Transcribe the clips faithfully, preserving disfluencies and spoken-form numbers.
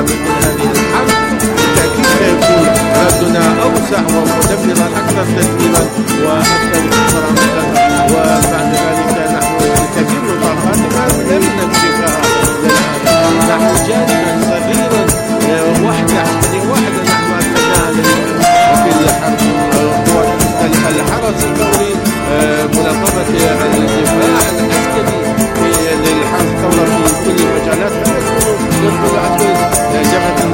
مثل هذه الحرب بالتأكيد سيكون ردنا أوسع ومدمرا أكثر تدميرا وأكثر خسارة. وبعد ذلك نحن الكثير من الطاقات ما لم نكشفها للعالم. نحن جانبا صغيرا وحدة واحدة نحن أتناها في الحرب. الحرس الثوري منظمة الدفاع العسكري للحرب الثورة في كل المجالات لا يكون يدخل عدو جبهة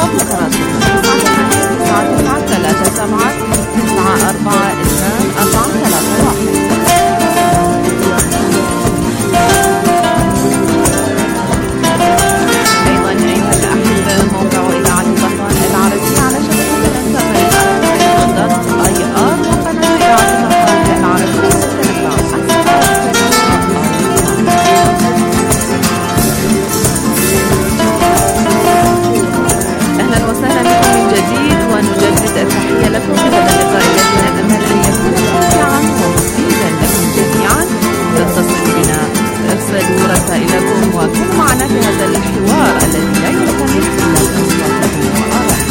فقرات تسعة تسعة ثلاثة سبعة تسعة أربعة اثنان أربعة ثلاثة واحد. أيضا أيها الأحبة موقع إذاعة طهران العربية على شبكة الإنترنت على موقع أي آر وقناة إذاعة طهران العربية. أهلا وسهلا بكم من جديد ونجدد التحية لكم في هذا اللقاء الذي نتمنى أن يكون ممتعا ومفيدا لكم جميعا. تتصل بنا ارسلوا رسائلكم وكونوا معنا في هذا الحوار الذي لا يكتمل إلا بأصواتكم وآرائكم.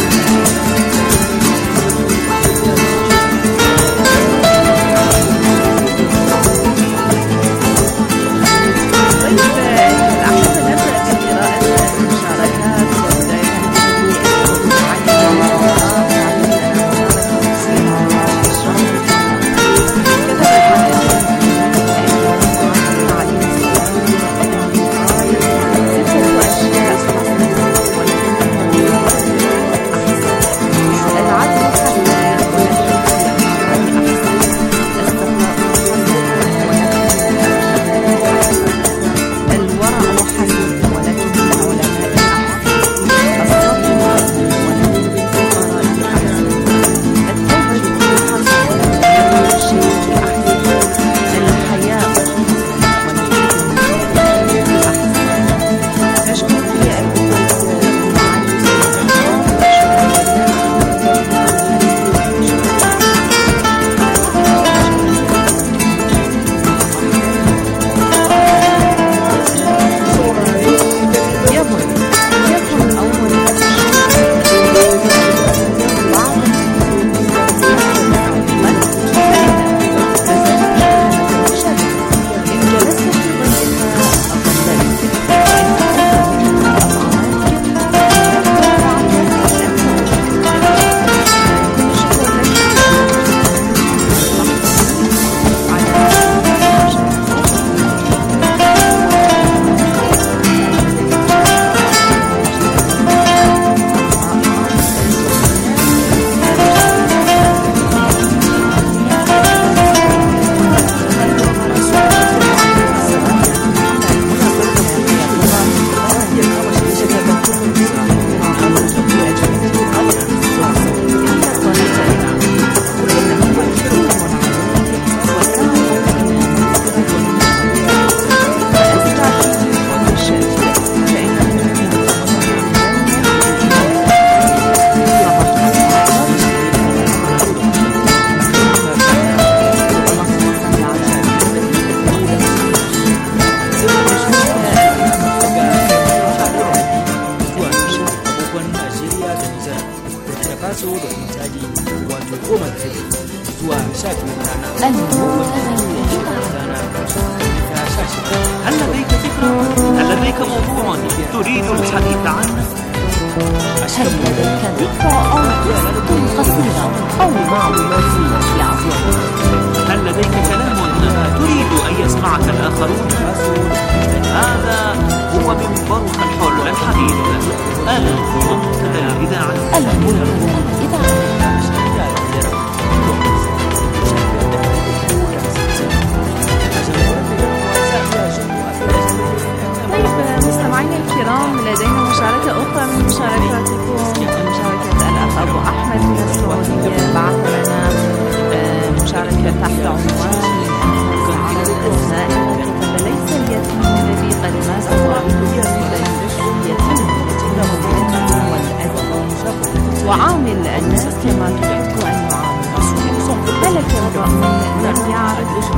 وعامل الناس كما تحب أن يعامل. هلك الرأي من يعرف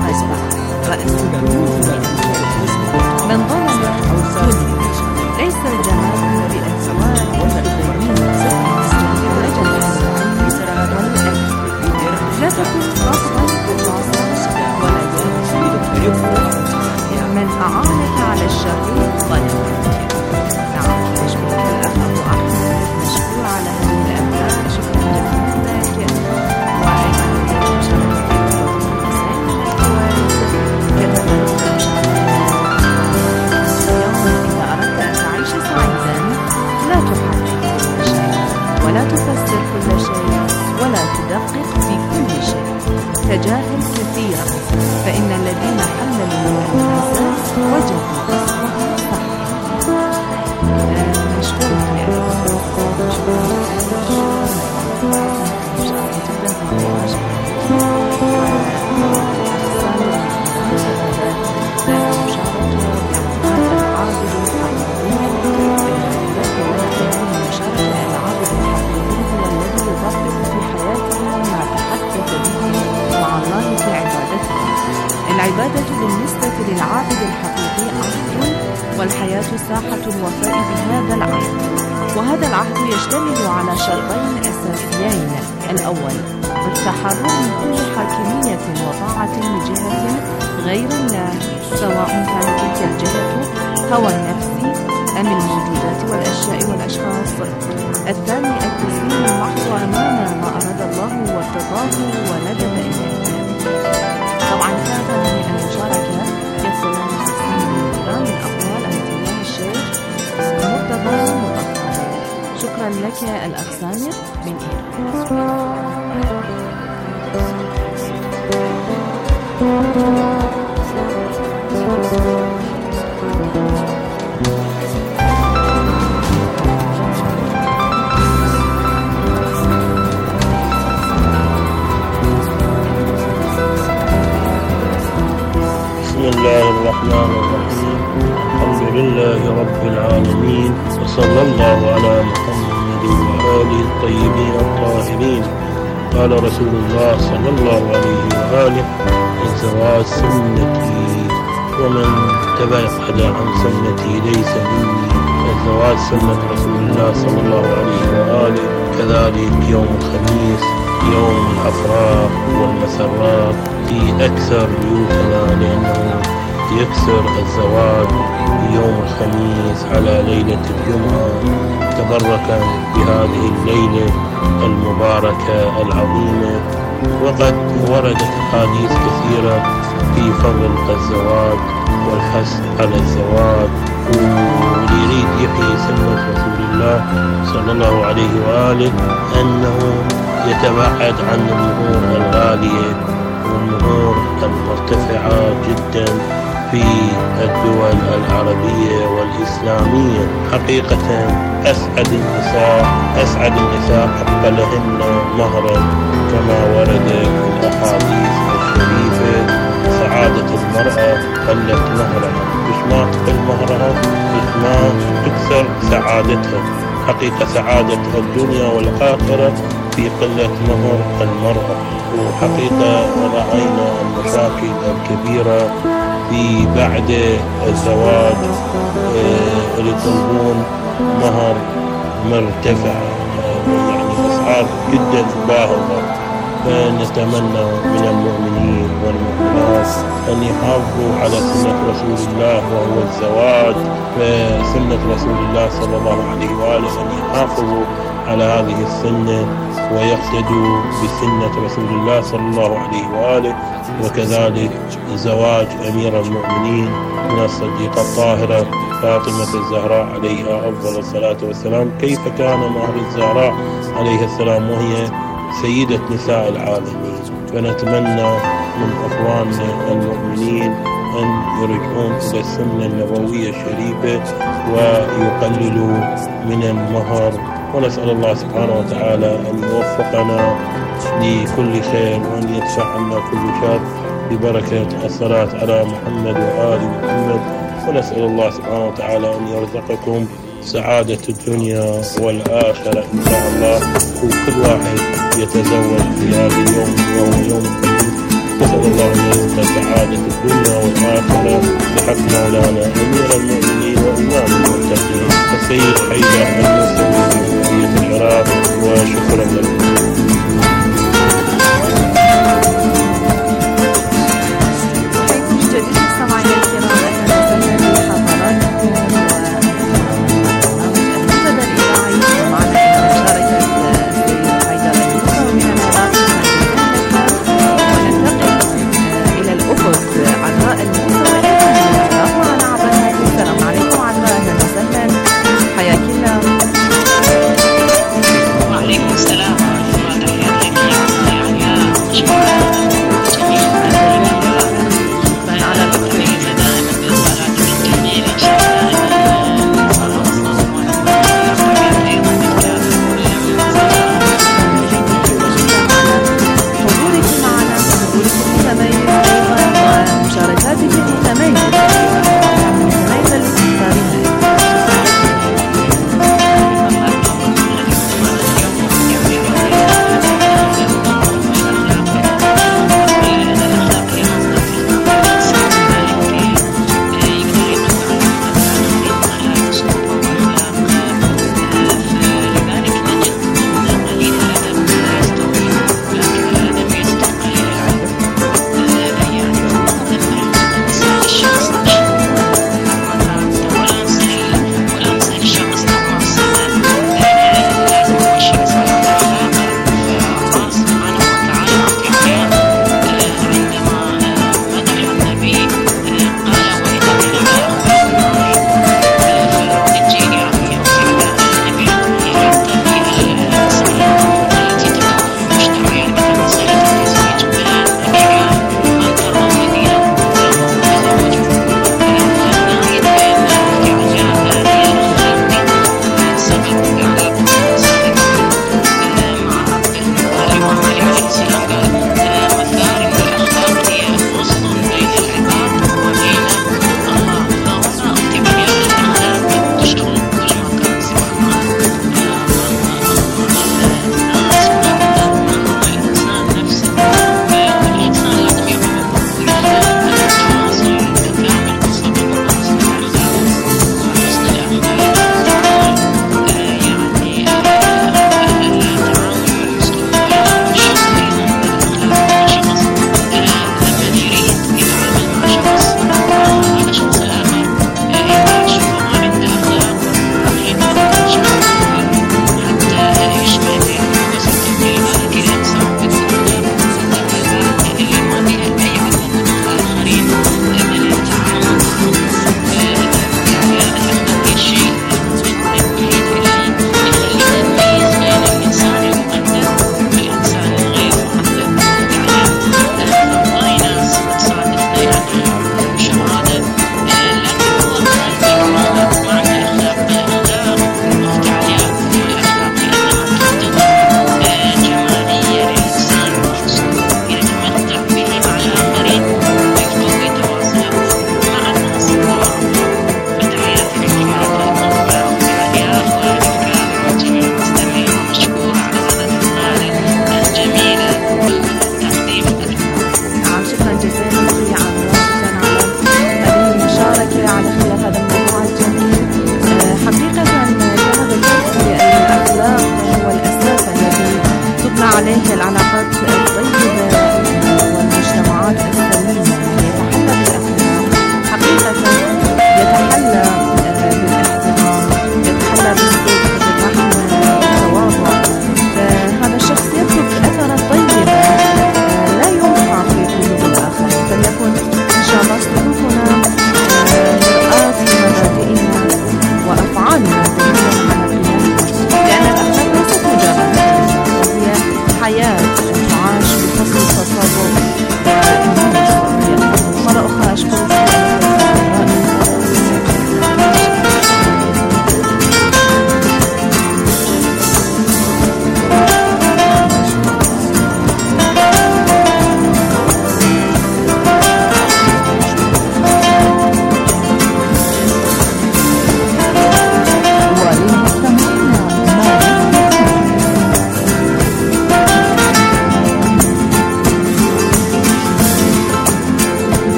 رأس من ظلم الظلم ليس الجمال بأزواج والبنين لا تكن رفضا ولا تكن لا تفسر كل شيء ولا تدقق في كل شيء، تجاهل كثيرا، فإن الذين حللوا من الأساس وجدوا أصلهم صح. نشكرك يا رب. العبادة بالنسبة للعابد الحقيقي عهد، والحياة ساحة الوفاء بهذا العهد، وهذا العهد يشتمل على شرطين أساسيين: الأول التحرر من كل حاكمية وطاعة لجهة غير الله، سواء كانت تلك الجهة هوى النفس أم الموجودات والأشياء والأشخاص. الثاني التسليم المحض أمام ما أراد الله وارتضاه وندب إليه. طبعا كانت هذه المشاركة يصل لنا تقسيم الكرام من أقوال أمثلة الشيخ مرتضى مطهر. شكرا لك الأخ سامر من بسم الله الرحمن الرحيم. الحمد لله رب العالمين، وصلى الله على محمد وآله الطيبين الطاهرين. قال رسول الله صلى الله عليه وآله: الزواج سنتي، ومن تبعد عن سنتي ليس مني. الزواج سنة رسول الله صلى الله عليه وآله. كذلك يوم الخميس يوم الأفراح والمسرات في أكثر بيوتنا، لأنه يكسر الزواج يوم الخميس على ليلة الجمعة، تبركا بهذه الليلة المباركة العظيمة. وقد وردت أحاديث كثيرة في فضل الزواج والحث على الزواج، ويريد يحيي سنة رسول الله صلى الله عليه وآله أنه يتباعد عن المهور الغالية والمهور المرتفعة جدا في الدول العربية والإسلامية. حقيقة أسعد النساء أسعد النساء حق لهن مهرا، كما ورد في الأحاديث الشريفة: سعادة المرأة قلت مهرها. مش ما تقل مهرها، مش ما تكسر سعادتها. حقيقة سعادة الدنيا والآخرة في قلة مهر المرأة. وحقيقة رأينا المشاكل الكبيرة في بعد الزواج، اللي يطلبون مهر مرتفع، يعني أسعار جدا باهظة. فنتمنى من المؤمنين والمؤمنات أن يحافظوا على سنة رسول الله وهو الزواج. فسنة رسول الله صلى الله عليه وآله أن يحافظوا على هذه السنة ويقتدوا بسنة رسول الله صلى الله عليه وآله. وكذلك زواج أمير المؤمنين من الصديقة الطاهرة فاطمة الزهراء عليها أفضل الصلاة والسلام. كيف كان مهر الزهراء عليها السلام وهي سيدة نساء العالمين. فنتمنى من أخواننا المؤمنين أن يرجعون إلى السنة النبوية الشريفة ويقللوا من المهر. ونسأل الله سبحانه وتعالى أن يوفقنا لكل خير وأن يدفع عنا كل شر ببركة الصلاة على محمد وآل محمد. ونسأل الله سبحانه وتعالى أن يرزقكم سعادة الدنيا والآخرة إن شاء الله. وكل واحد يتزوج في هذا اليوم وهو يوم الخميس. نسأل الله أن يرزق سعادة الدنيا والآخرة بحق مولانا أمير المؤمنين وإمام المتقين السيد حيدر الموسوي في العراق. وشكرا لكم. حياك الله.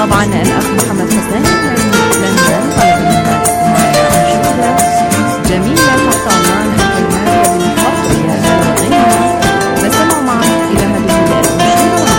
طبعا الأخ محمد حسين من لندن طلب منا معنا أنشودة جميلة تحت عنوان الكلمات بالحب يا الغنى. نستمع معا إلى هذه الأنشودة.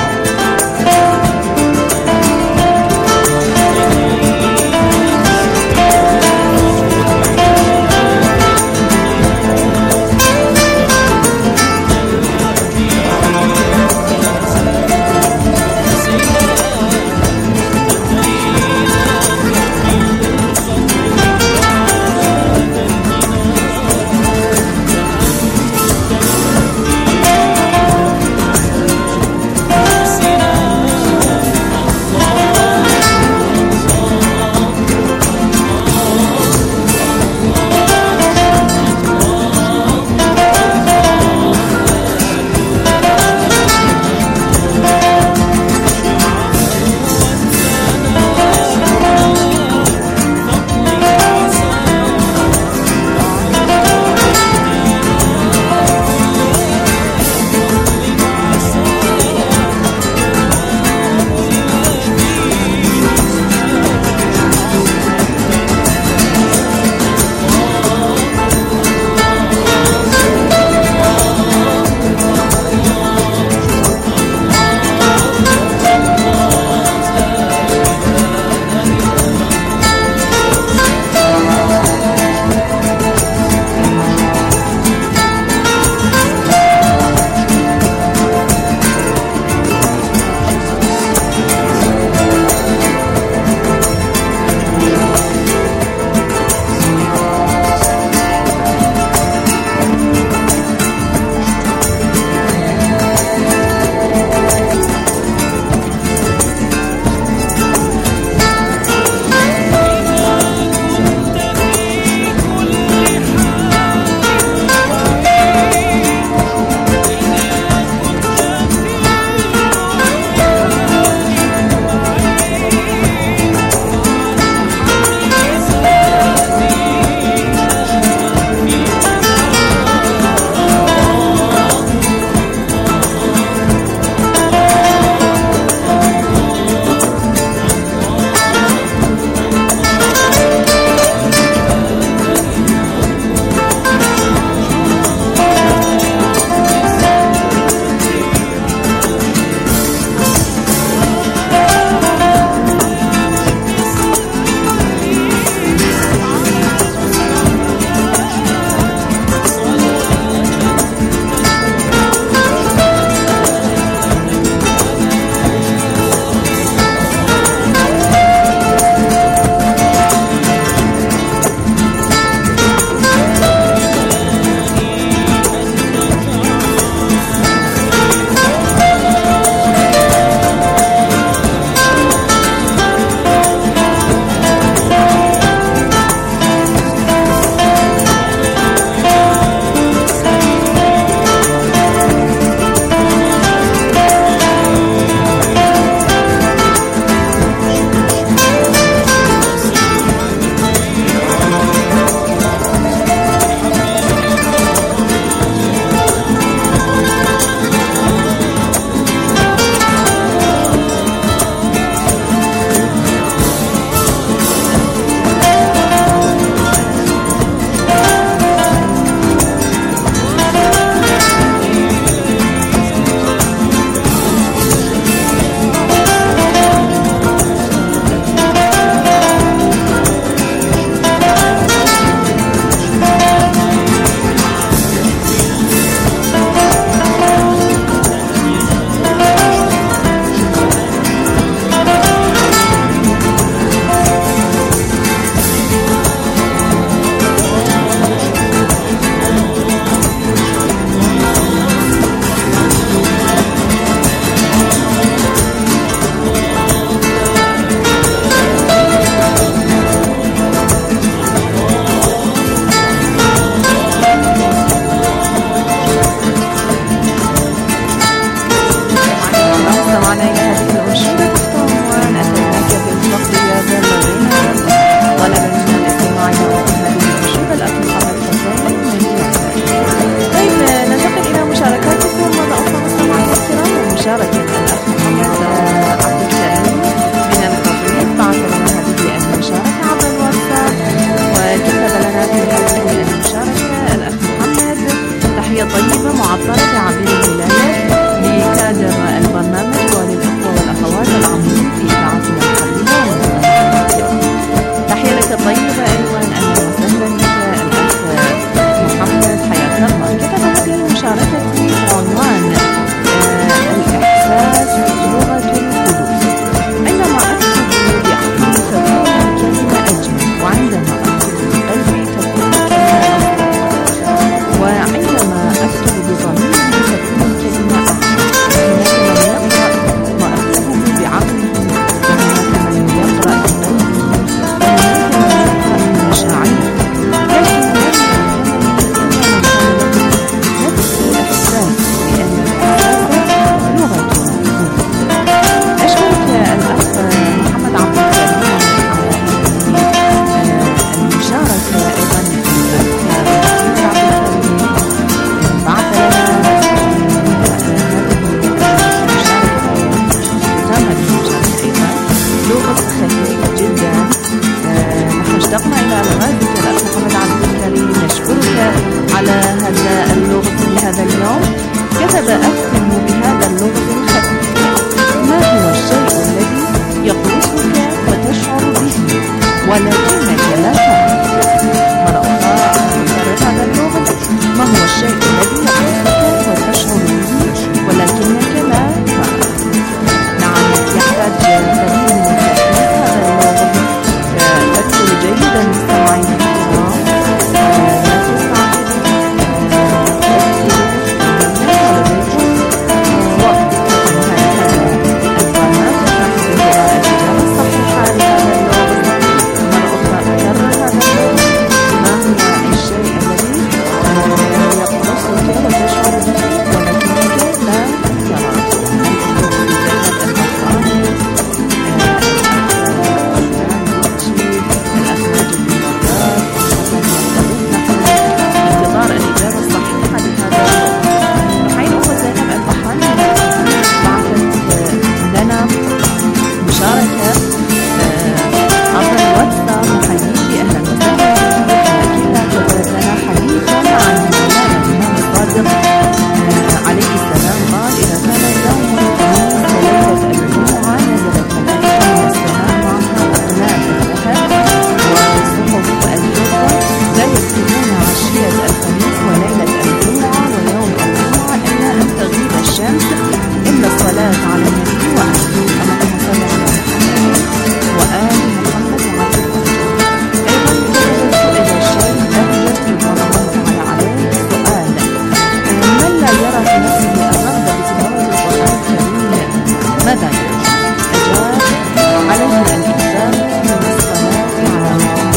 الصلاة على النبي وآله. اللهم صل على محمد وآل محمد وعلى أيضا سئل الشيخ أبجد رضوان الله تعالى عليه سؤال: من لا يرى في نفسه الرغبة بتلاوة القرآن الكريم ماذا يفعل؟ أجاب: عليه الإكثار من الصلاة على محمد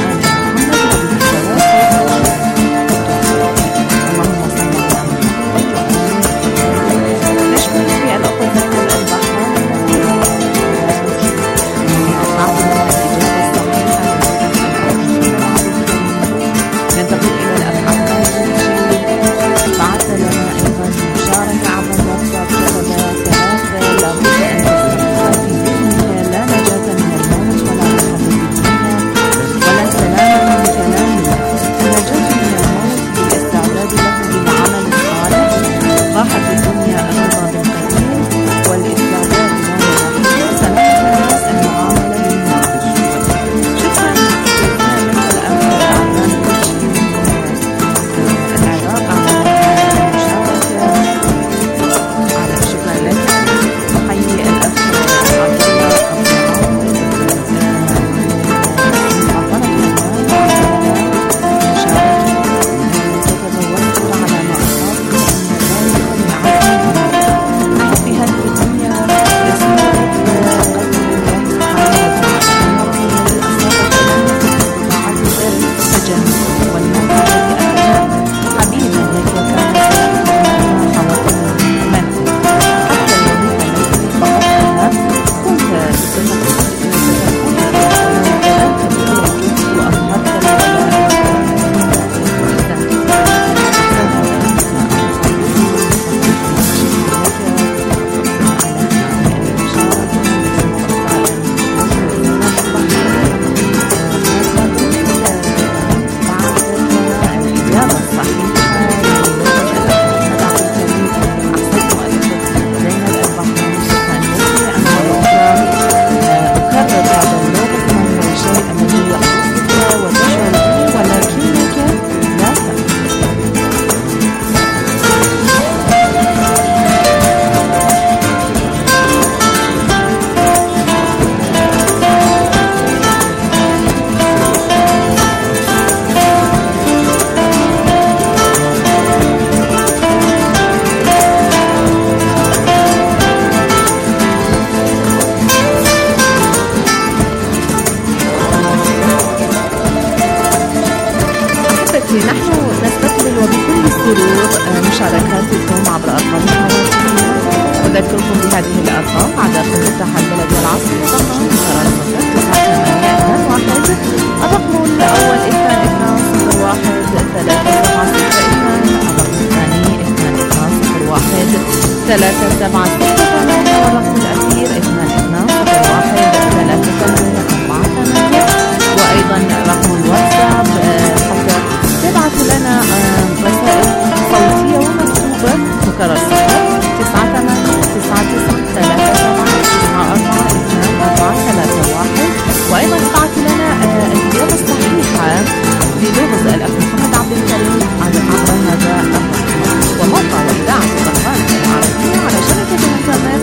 مشاركاتكم عبر أرقام الهواتف. أذكركم بهذه الأرقام على المفتاح البلدي العصري رقم تسعة ثمانية اثنان واحد، الرقم الأول اثنان اثنان صفر واحد ثلاثة سبعة صفر اثنان، الرقم الثاني اثنان اثنان صفر واحد ثلاثة سبعة صفر ثمانية، والرقم الأخير اثنان اثنان صفر واحد ثلاثة ثمانية أربعة ثمانية. وأيضا رقم الواتساب حتى تبعثوا لنا رسائل صوتية ومكتوبة مكرر تسعة ثمانية تسعة تسعة ثلاثة سبعة تسعة أربعة اثنان أربعة ثلاثة واحد. وأيضا ابعثوا لنا الإجابة الصحيحة للغز الأخ محمد عبد الكريم عبر هذا الرقم. وموقع وإذاعة القرآن العربية على شبكة الإنترنت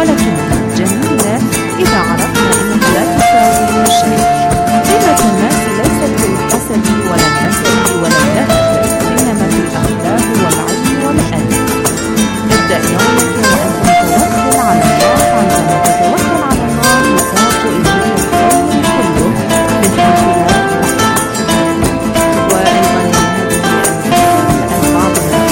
ولكنها جميلة إذا عرفنا أنها لا تساوي شيء. قيمة الناس ليست في الحسب ولا النسب ولا الدخل، إنما في الأخلاق والعلم والأدب. ابدأ يومك وأنت متوكل على الله، عندما تتوكل على الله يساق إليك الخير كله من حيث لا تحتسب. وأيضا هذه البعض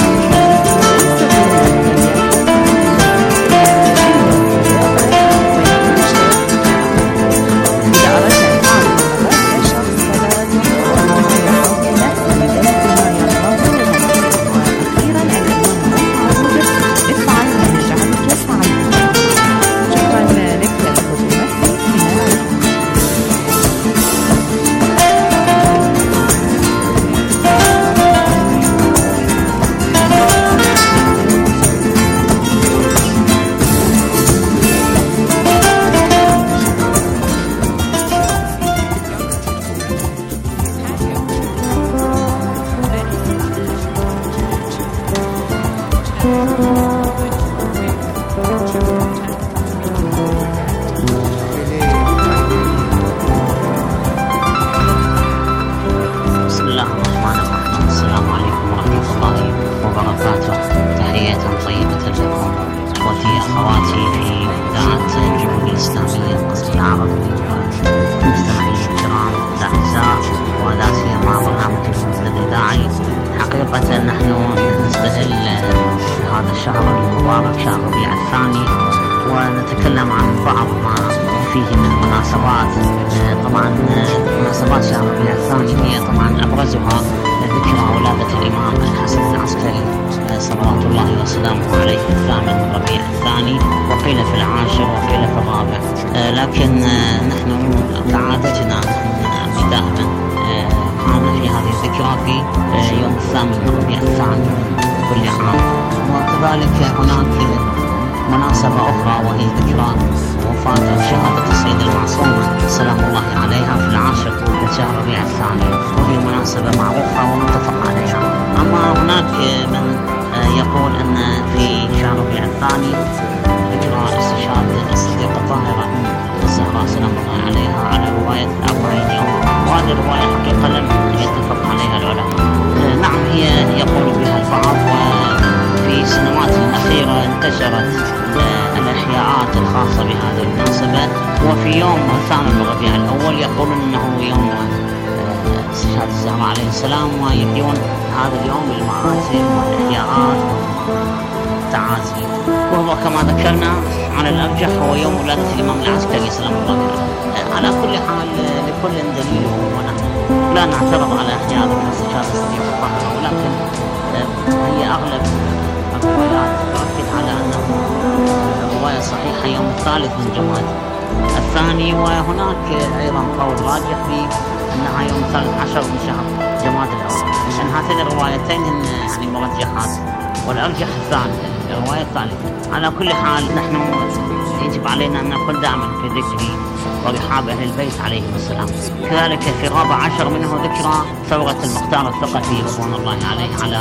كذلك في الرابع عشر منه ذكرى ثورة المختار الثقفي رضوان الله عليه على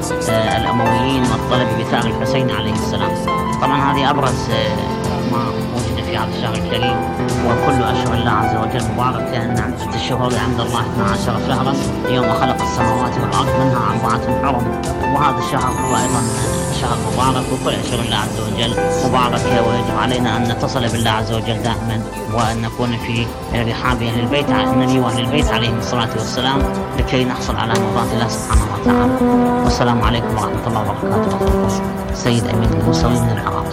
الأمويين والطلب بثار الحسين عليه السلام. طبعا هذه أبرز ما وجد في هذا الشهر الكريم، وكل أشهر الله عز وجل مباركة. أن الشهور عند الله اثنا عشر شهرا يوم خلق السماوات والأرض، منها أربعة حرم، وهذا الشهر هو أيضا شهر مبارك، وكل أشهر الله عز وجل مباركة، ويجب علينا أن نتصل بالله عز وجل دائما، وأن نكون في رحاب أهل البيت النبي وأهل البيت عليهم الصلاة والسلام، لكي نحصل على مرضات الله سبحانه وتعالى. والسلام عليكم ورحمة الله وبركاته. سيد أمين المرسلين من العراق.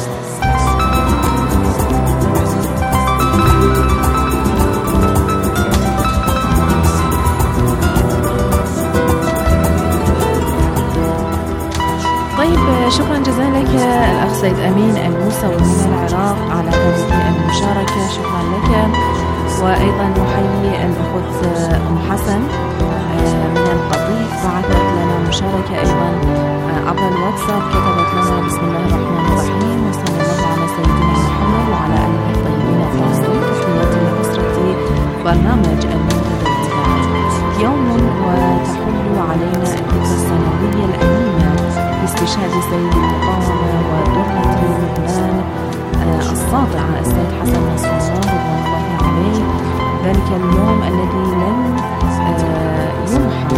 طيب، شكرا جزيلا لك الأخ سيد أمين الموسوي من العراق على هذه المشاركة، شكرا لك. وأيضا نحيي الأخت أم حسن من القضيف، بعثت لنا مشاركة أيضا عبر الواتساب، كتبت لنا: بسم الله الرحمن الرحيم، وصلى الله على سيدنا محمد وعلى آله الطيبين الطاهرين. تحياتي لأسرة برنامج المنتدى الإذاعي. يوم وتحل علينا الذكرى السنوية الأمينة باستشهاد سيد المقاومة ودرة لبنان الذي لن يمحى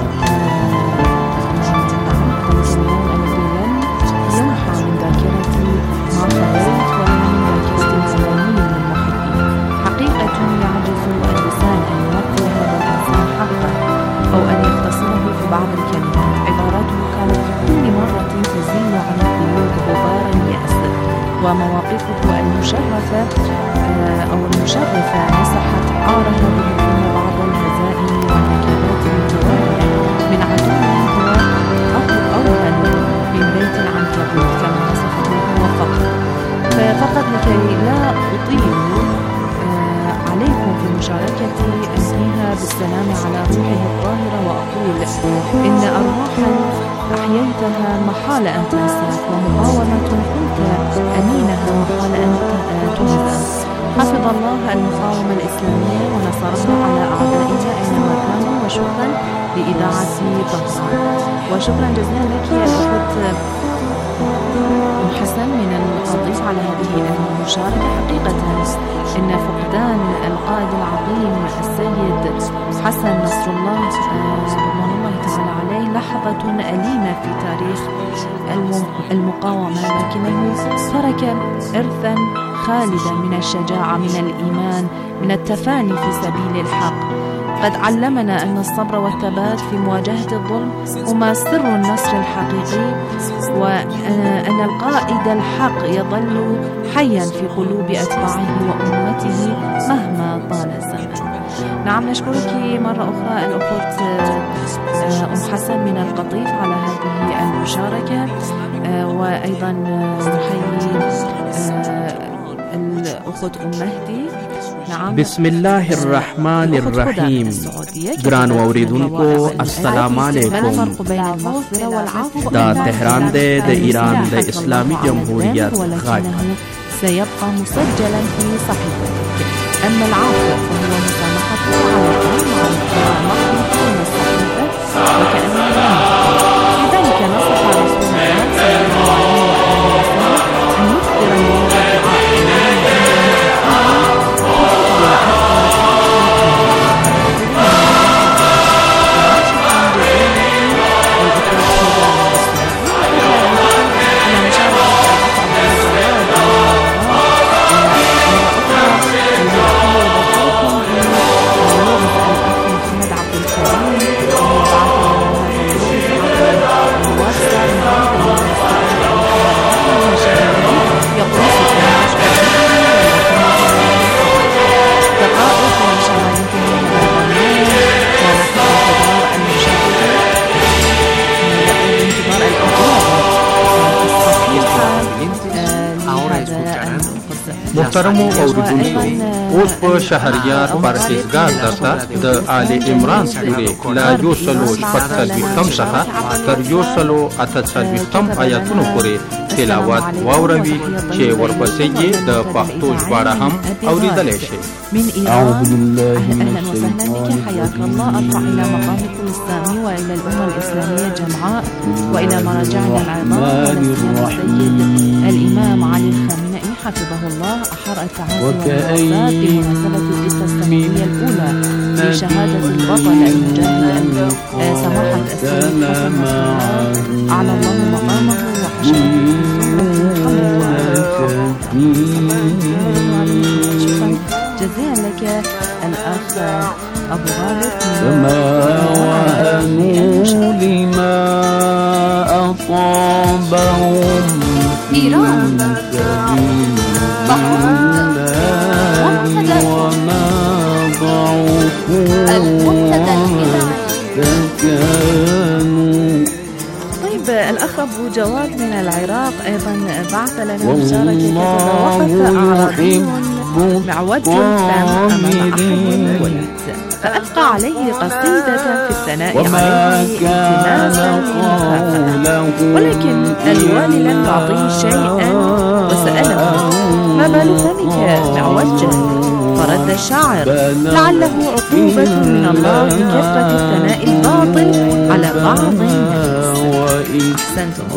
يمحى من ذاكرتي ما خليت ولا من ذاكرة الملايين من المحبين. حقيقة يعجز اللسان أن يمثل هذا الإنسان حقا أو أن يختصره في بعض الكلمات. عباراته كانت في كل مرة تزيل عن القلوب غبار اليأس، ومواقفه المشرفة أو المشرفة مسحت عارها بدون بعض الهزائم والنكبات الجوارح من عدو هو أوهن من بيت العنكبوت كما وصفه هو فقط. ففقط لكي لا أطيل عليكم في المشاركة أنهيها بالسلام على روحه الطاهرة وأقول إن أرواحا أحييتها محال أن تنساك، ومقاومة كنت أمينها محال أن تهزم. حفظ الله المقاومة الإسلامية ونصرها على أعدائها أينما كانوا، وشكرا لإذاعة طهران. وشكرا جزيلا لك يا الأخت أم حسن من التضيف على هذه المشاركة. حقيقة إن فقدان القائد العظيم السيد حسن نصر الله رضوان الله تعالى عليه لحظة أليمة في تاريخ المقاومة، لكنه ترك إرثا خالدا من الشجاعة، من الإيمان، من التفاني في سبيل الحق. قد علمنا أن الصبر والثبات في مواجهة الظلم هما سر النصر الحقيقي، وأن القائد الحق يظل حيا في قلوب أتباعه وأمته مهما طال الزمن. نعم، نشكرك مرة أخرى الأخت أم حسن من القطيف على هذه المشاركة، وأيضا نحيي الأخت أم مهدي. نعم. بسم الله الرحمن الرحیم. ګران اوریدونکو السلام علیکم. دا تهران دی د ایران د اسلامي جمهوریت غږ. سيبقى مسجلا في صحيفتك. أما العفو فهو مسامحته على الأمر مع المخلوق من الصحيفة وكأنه لذلك نصح رسول الله صلى الله عليه وسلم أن يكثر من الدعاء محترمو اوریدونکو، اوس په شهریار پرهیزګار درته د آل عمران سورې له یو سلو شپږ څلوېښتم څخه تر یو سلو اته څلوېښتم آیاتونو پورې تلاوت واوروي چې ورپسې یې د پښتو ژباړه هم اوریدلی شي. أعوذ بالله من الشيطان. حياك الله. أرفع إلى مقامكم السامي وإلى الأمة الإسلامية جمعاء وإلى مراجعنا العظام السيد الإمام علي الخامنئي حفظه الله أحر التعازي والوفاة بمناسبة الذكرى السنوية الأولى لشهادة البطل المجاهد سماحة السيد حسن نصر الله أعلى الله مقامه وحشاه. جزيلا لك الأخ أبو غالب. فما وهنوا لما أصابهم إيران وما ضعفوا فكانوا. طيب الأخ أبو جواد من العراق أيضا بعث لنا مشاركة وقف أعرابي معوج الفم أمام أحد الكويت فألقى عليه قصيدة في الثناء عليه التماسا ومكافأة، ولكن الوالي لم يعطيه شيئا وسأله ما بال فمك معوجا؟ فرد الشاعر لعله عقوبة من الله بكثرة الثناء الباطل على بعض الناس. أحسنتم.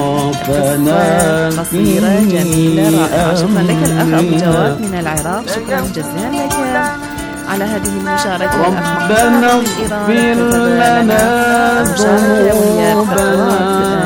قصيرة جميلة رائعة. شكرا لك الأخ أبو جواد من العراق. شكرا جزيلا لك. على هذه المشاركة ربنا اغفر لنا ذنوبنا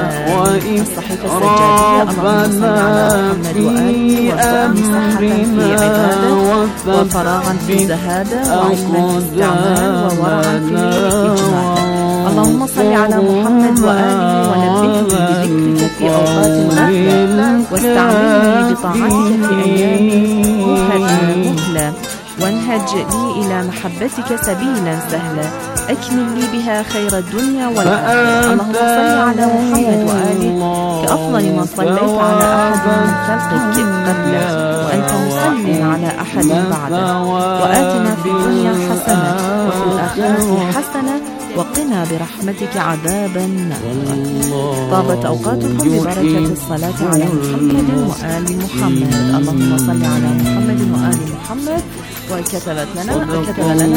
وإسرافنا في أمرنا وفراغا في الزهادة وعلما في الاستعمال وورعا في الإجمال. اللهم صل على محمد وآله ونبهه بذكرك في أوقات الغفلة واستعمله بطاعتك في أيام مهلة وانهج لي إلى محبتك سبيلا سهلا أكمل لي بها خير الدنيا والآخرة. اللهم صل على محمد وآله كأفضل ما صليت على أحد من خلقك قبله وأنت مسلم على أحد بعده. وآتنا في الدنيا حسنة وفي الآخرة حسنة وقنا برحمتك عذاب النار. طابت أوقاتكم ببركة الصلاة على محمد وآل محمد. اللهم صل على محمد وآل محمد. وكتبت لنا وكتب لنا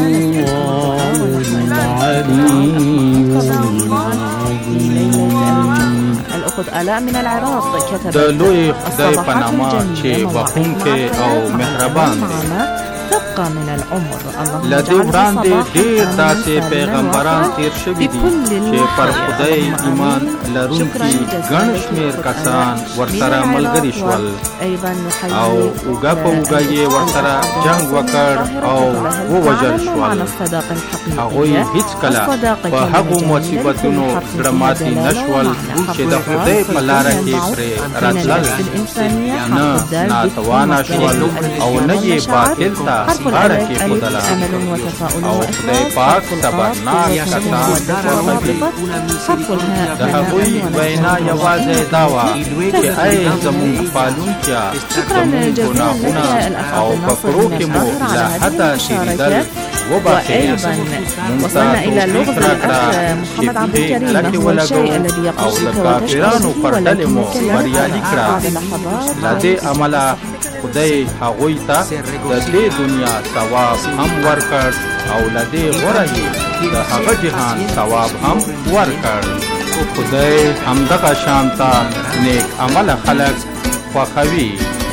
الأخت آلاء من العراق كتبت الصباحات الجميلة مواعيد أو مهربان تبقى من العمر. لدي وړاندې ډېر داسې پیغمبران تیر شوي دي چې پر خدای ایمان لرونکي ګڼ شمېر کسان ورسره ملګري شول او اوږه په اوږه یې ورسره جنګ وکړ او ووژل شول. هغوی هیڅکله په هغو مصیبتونو زړه ماتي نه شول چې د خدای په لاره کې پرې راتلل، نه ناتوانه شول او نه یې باطل ته غاړه کېښودله. او خدای پاک صبرناک کسان خوښوي. د هغوی وینا یوازې دا وه چې ای زموږ پالونکیه، زموږ ګناهونه او په کړو کې مو له حده تېرېدل وأيضا وصلنا إلى لغز الأخ محمد عبد الكريم. ما هو الشيء الذي يقصدك وتشتهيه ولكن ممكن بعد لحظات لدي عمله خدای هغوی ته د دې دنیا ثواب هم ورکړ او له دې غوره یې د هغه جهان ثواب هم ورکړ. خدای همدغه شان ته نیک عمله خلک خوښوي.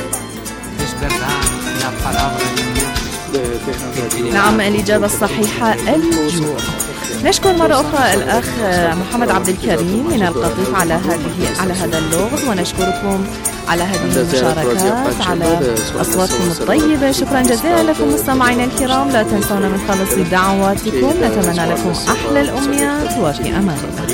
نعم، الإجابة الصحيحة الجوع. نشكر مرة أخرى الأخ محمد عبد الكريم من القطيف على هذه على هذا اللغز، ونشكركم على هذه المشاركات، على أصواتكم الطيبة. شكرا جزيلا لكم مستمعينا الكرام. لا تنسونا من خلص دعواتكم. نتمنى لكم أحلى الأمنيات وفي أمان الله.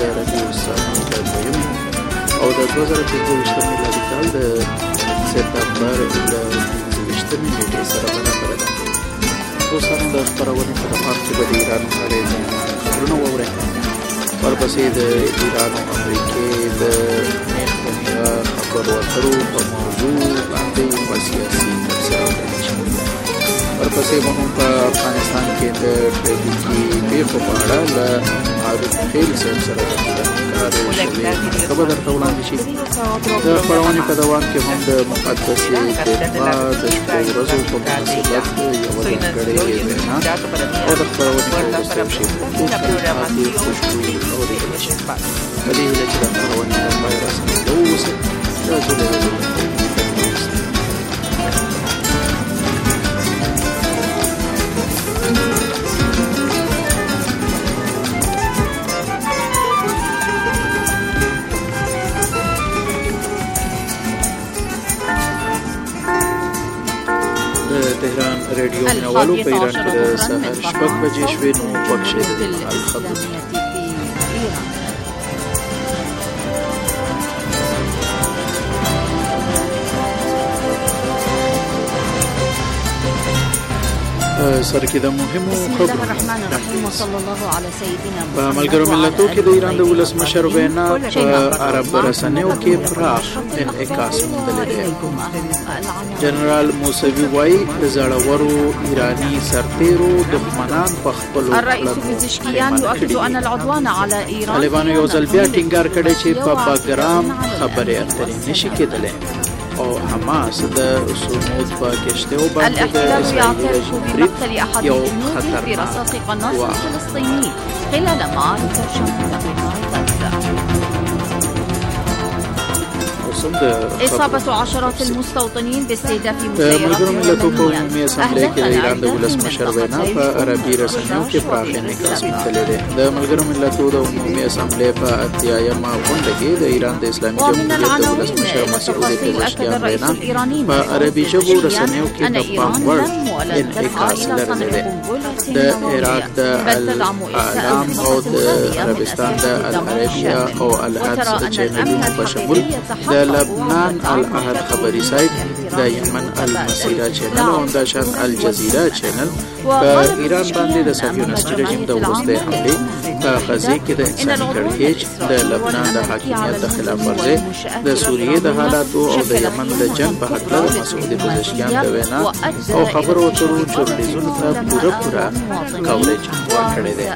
او د دوه زره پنځه میلادي کال د سپتمبر د ویشتمې نیټې سره برابره ده. دوستانو، د خپرونې په دماغ کې به د ایران هغې خبرونه واورئ، ورپسې د ایران او امریکې د نیخونیا خبرو اترو په موضوع باندې په سیاسي تبصره وکړئ. ورپسې به هم په افغانستان کې د ټرافیکي پیښو په اړه له عارف خیل صاحب سره خبر درته وړاندې شي. د خپرونې په دوام کې هم د مقدسې دفاع د شپو ورځو په مناسبت یوه ځانګړې وینا او د خپرونې په وروسته یو شی پاتې خوشبويي اورېدلی شي. په دې هیله چې د خپرونې تر پایه راسره واوسئ. دا زه تهران رادیو منوالو په ایران کې د سهار شپږ بجې شوې، نو پکښې د خبرونه سره کې د مهمو خبرو په ملګرو ملتونو کې د ایران د ولسمشر وینا په عرب رسنیو کې پراخ انعکاس موندلی دی. جنرال موسوي وایي د زړورو ایراني سرتیرو دښمنان په خپلو طالبانو یو ځل بیا ټینګار کړی چې په باګرام خبرې اترې نشي کېدلی او حماس د صمود په کشتیو باندې د اسرائیل رژیم برید یو خطرناک ګواښ. اوسم د إصابة عشرات المستوطنين باستهداف د مسيرات ملګرو ملتونو په يمنية. عمومي اسامبلې کې د ایران د ولسمشر وینا په عربي رسنیو کې پراخ انعکاس موندلی دی. د ملګرو ملتونو د عمومي اسامبلې په اتیایمه غونډه کې د ایران د اسلامي جمهوریت د ولسمشر مسعود پزشکیان وینا په عربي ژبو رسنیو کې د پام وړ انعکاس لرلی دی. د عراق د الاعلام او د عربستان د العربیه او الحدث چینلونو په شمول د لبنان الاحد خبري سایت، د یمن المسیره چینل او همداشان الجزیره چینل په ایران باندې د صهیونیستي رژیم د وروستۍ حملې په غزې کې د انساني کړکېچ، د لبنان د حاکمیت د خلاف ورزۍ، د سوریې د حالاتو او د یمن د جنګ په هکله د مسعود پزشکیان د وینا او خبرو اترو جورنالیزونو ته پوره پوره کوریج ورکړی دی.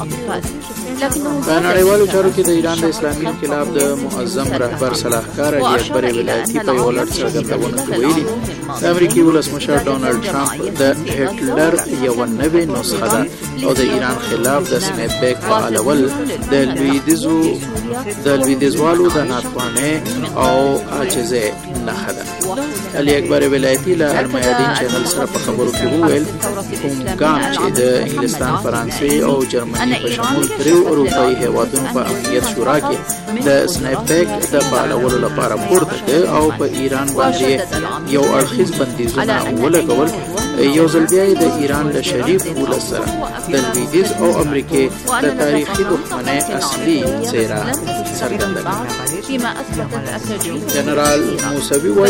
په نړیوالو چارو کې د ایران د اسلامي انقلاب د معظم رهبر صلاحکار علي اکبر ولایتي په یوه لړ څرګندونو کې ویلي د امریکایي ولسمشر ډونالډ ټرمپ د هټلر یوه نوې نسخه ده او د ایران خلاف د سنیپ بیک فعالول د لویدیځو د لویدیځوالو د ناتوانۍ او عاجزۍ نښه ده. علي اکبر ولایتي له المیادین چینل سره په خبرو کې وویل کوم ګام چې د انګلستان، فرانسې او جرمني په شمول دریو اروپایي هیوادونو په امنیت شورا کې د سنیپ بیک د فعالولو لپاره پورته کړ او په ایران باندې یو اړخیز بندیزونه ولګول، یو ځل بیا د ایران له شریف ولس سره د لویدیځ او امریکې د تاریخي دښمنۍ اصلي څېره څرګنده کړه. جنرال موسوي